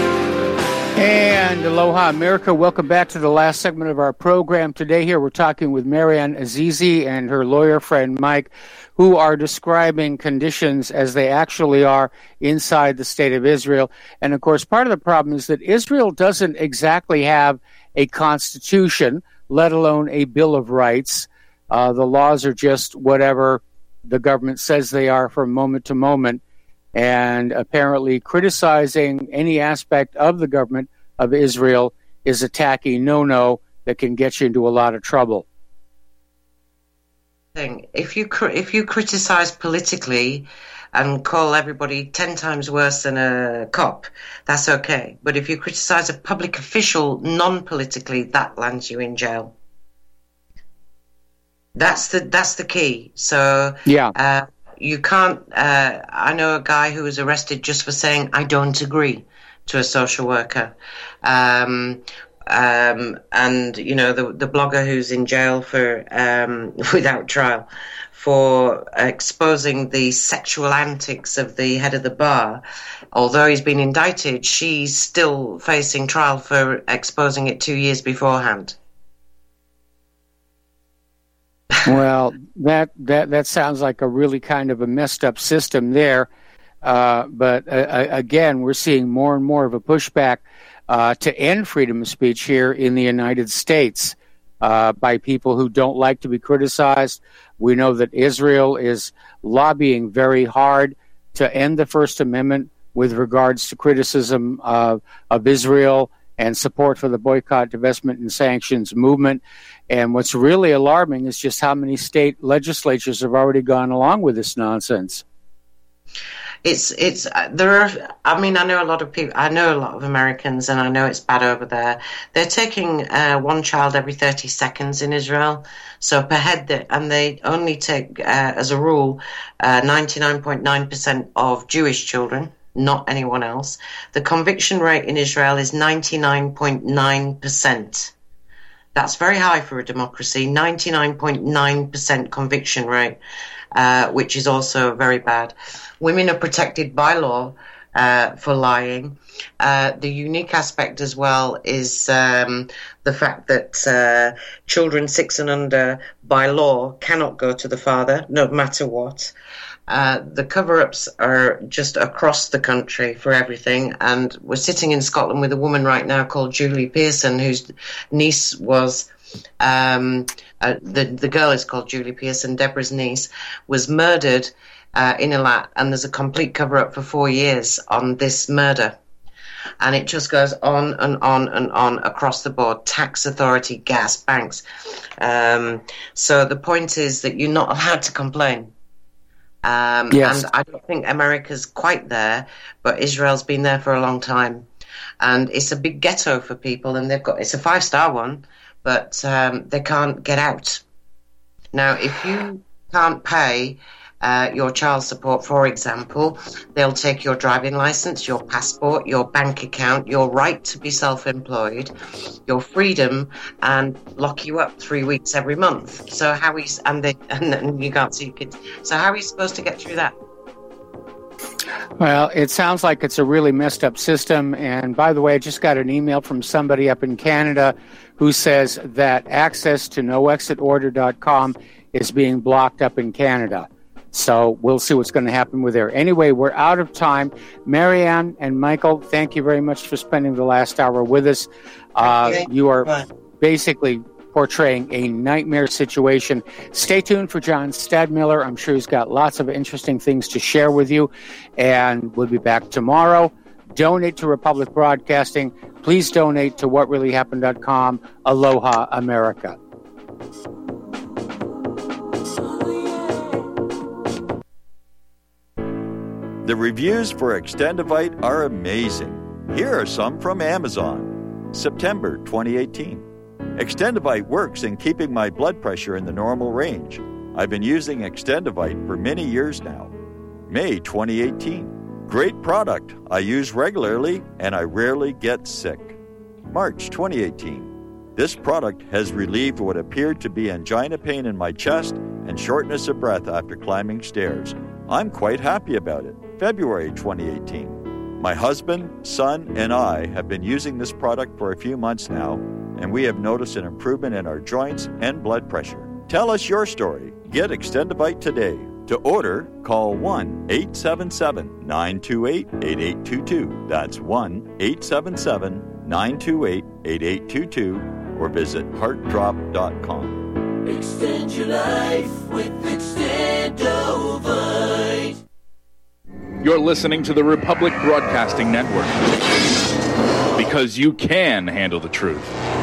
And aloha, America. Welcome back to the last segment of our program. Today here we're talking with Marianne Azizi and her lawyer friend Mike, who are describing conditions as they actually are inside the state of Israel. And, of course, part of the problem is that Israel doesn't exactly have a constitution, let alone a Bill of Rights. Uh, the laws are just whatever the government says they are from moment to moment. And apparently criticizing any aspect of the government of Israel is a tacky no-no that can get you into a lot of trouble. If you if you criticize politically and call everybody ten times worse than a cop, that's okay. But if you criticize a public official non-politically, that lands you in jail. That's the that's the key. So yeah. Uh, You can't, uh, I know a guy who was arrested just for saying, I don't agree to a social worker. Um, um, and, you know, the, the blogger who's in jail for, um, without trial for exposing the sexual antics of the head of the bar. Although he's been indicted, she's still facing trial for exposing it two years beforehand. Well, that, that that sounds like a really kind of a messed up system there. Uh, but uh, again, we're seeing more and more of a pushback uh, to end freedom of speech here in the United States uh, by people who don't like to be criticized. We know that Israel is lobbying very hard to end the First Amendment with regards to criticism of, of Israel and support for the boycott, divestment, and sanctions movement. And what's really alarming is just how many state legislatures have already gone along with this nonsense. It's, it's, there are, I mean, I know a lot of people, I know a lot of Americans, and I know it's bad over there. They're taking uh, one child every thirty seconds in Israel. So per head, they, and they only take, uh, as a rule, uh, ninety-nine point nine percent of Jewish children, not anyone else. The conviction rate in Israel is ninety-nine point nine percent. That's very high for a democracy, ninety-nine point nine percent conviction rate, uh, which is also very bad. Women are protected by law uh, for lying. Uh, the unique aspect as well is um, the fact that uh, children six and under by law cannot go to the father, no matter what. Uh, the cover-ups are just across the country for everything, and we're sitting in Scotland with a woman right now called Julie Pearson, whose niece was, um, uh, the, the girl is called Julie Pearson, Deborah's niece, was murdered uh, in Eilat, and there's a complete cover-up for four years on this murder. And it just goes on and on and on across the board. Tax authority, gas, banks. Um, so the point is that you're not allowed to complain. Um, yes. And I don't think America's quite there, but Israel's been there for a long time. And it's a big ghetto for people, and they've got, it's a five-star one, but um, they can't get out. Now, if you can't pay uh, your child support, for example, they'll take your driving license, your passport, your bank account, your right to be self-employed, your freedom, and lock you up three weeks every month. So how is and they and, and you can't see your kids. So how are you supposed to get through that? Well, it sounds like it's a really messed up system. And by the way, I just got an email from somebody up in Canada who says that access to no exit order dot com is being blocked up in Canada. So we'll see what's going to happen with there. Anyway, we're out of time. Marianne and Michael, thank you very much for spending the last hour with us. Uh, okay. You are Bye. basically portraying a nightmare situation. Stay tuned for John Stadmiller. I'm sure he's got lots of interesting things to share with you. And we'll be back tomorrow. Donate to Republic Broadcasting. Please donate to what really happened dot com. Aloha, America. The reviews for Extendivite are amazing. Here are some from Amazon. September twenty eighteen. Extendivite works in keeping my blood pressure in the normal range. I've been using Extendivite for many years now. May twenty eighteen. Great product. I use regularly and I rarely get sick. March twenty eighteen. This product has relieved what appeared to be angina pain in my chest and shortness of breath after climbing stairs. I'm quite happy about it. February twenty eighteen. My husband, son, and I have been using this product for a few months now, and we have noticed an improvement in our joints and blood pressure. Tell us your story. Get Extendivite today. To order, call one eight seven seven, nine two eight, eight eight two two. That's one eight seven seven, nine two eight, eight eight two two, or visit heart drop dot com. Extend your life with Extendovite. You're listening to the Republic Broadcasting Network, because you can handle the truth.